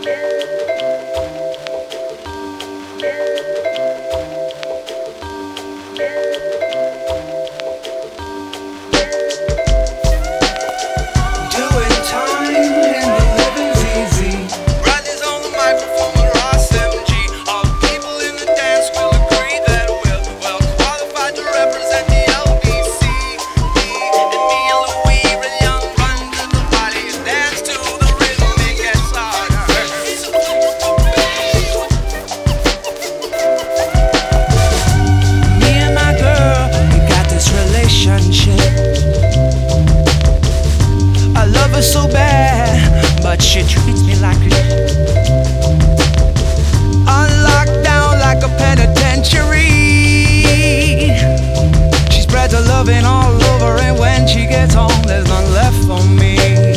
She treats me like a on lockdown like a penitentiary. She spreads her loving all over, and when she gets home, there's none left for me.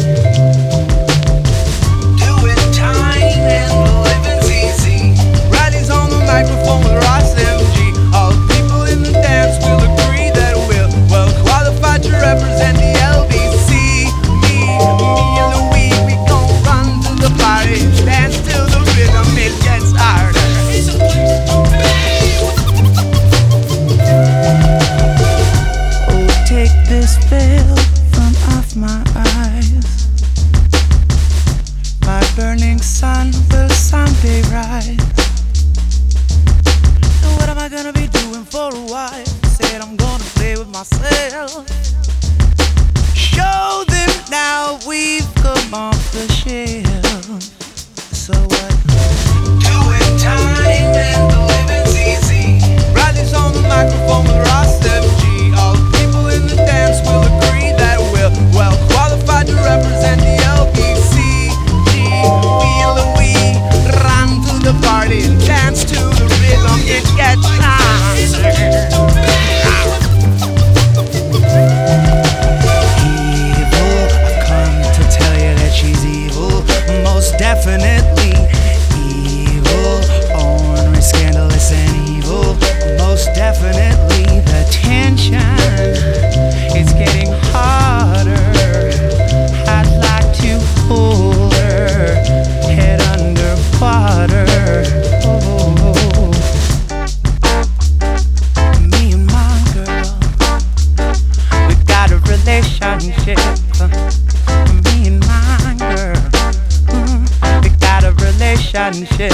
Doing time and the living's easy. Riley's on the microphone with Ross MG. All the people in the dance will agree that we're well qualified to represent the LBC. Me and Louis, we gon' run to the party, dance to the rhythm, it gets harder. It's a place to be. Oh, take this veil from off my eyes. My burning sun will someday rise. And what am I gonna be doing for a while? Said I'm gonna play with myself. Show them now we've come off the shelf. So what? Doing time and the living's easy. Riley's on the microphone with Ross MG. All the people in the dance will agree that we're well qualified to represent the LBC. We and Louis run to the party and dance to the rhythm. It gets harder. Most definitely evil, ornery, scandalous and evil. Most definitely the tension, it's getting harder. I'd like to hold her head underwater. Oh. Me and my girl, we got a relationship. Me and my girl, relationship,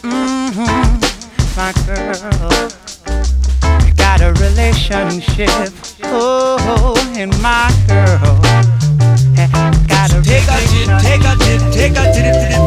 my girl, we got a relationship. Oh, and my girl, got a relationship. Take a